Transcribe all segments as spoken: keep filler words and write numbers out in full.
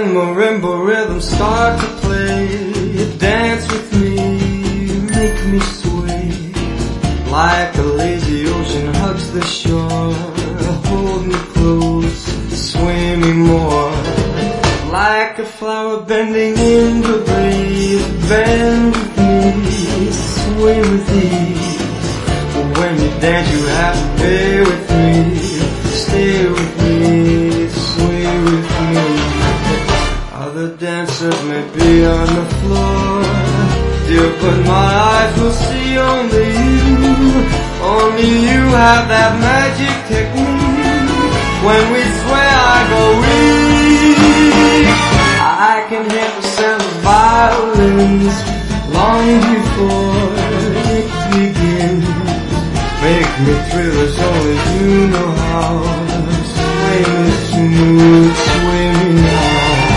When marimba rhythms start to play, dance with me, make me sway. Like a lazy ocean hugs the shore, hold me close, sway me more. Like a flower bending in the breeze, bend with me, sway with ease. When you dance you have to stay with me, stay with me, sway with me. Other dancers may be on the floor, dear, but my eyes will see only you. Only you have that magic technique. When we sway I go weak. I can hear the sound of violins long before it begins. Make me thrill as only you know how. Sway me smooth, sway me now.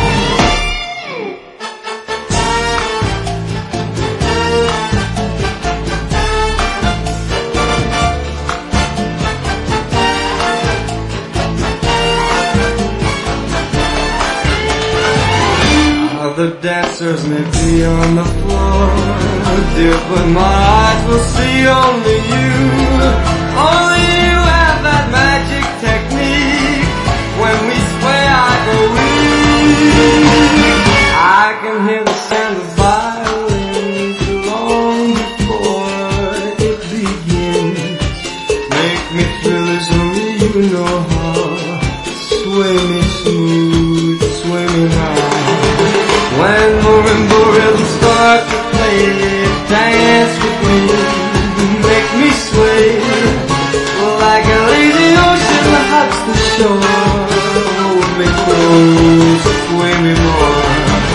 Other dancers may be on the floor, dear, but my eyes will see only you. Only you have that magic technique. When we sway I go weak. I can hear the sound of violins long before it begins. Make me thrill as only you know how. Sway me smooth, sway me now. When marimba rhythms start to play, dance with me, make me sway. Like a lazy ocean that hugs the shore, hold me close, sway me more.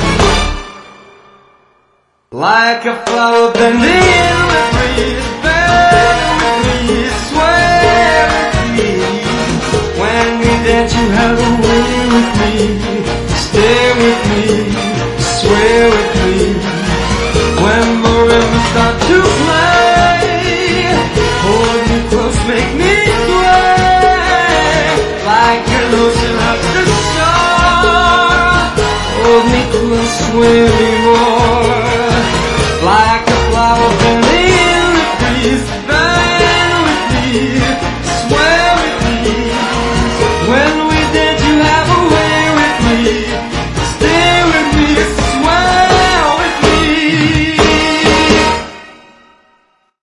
Like a flower bending in the breeze, bend with me, sway with me. When we dance you have a way with me, stay with me, sway with me. When marimbas start to play, hold me close, make me sway. Like an ocean hugs the shore, hold me close, sway me more.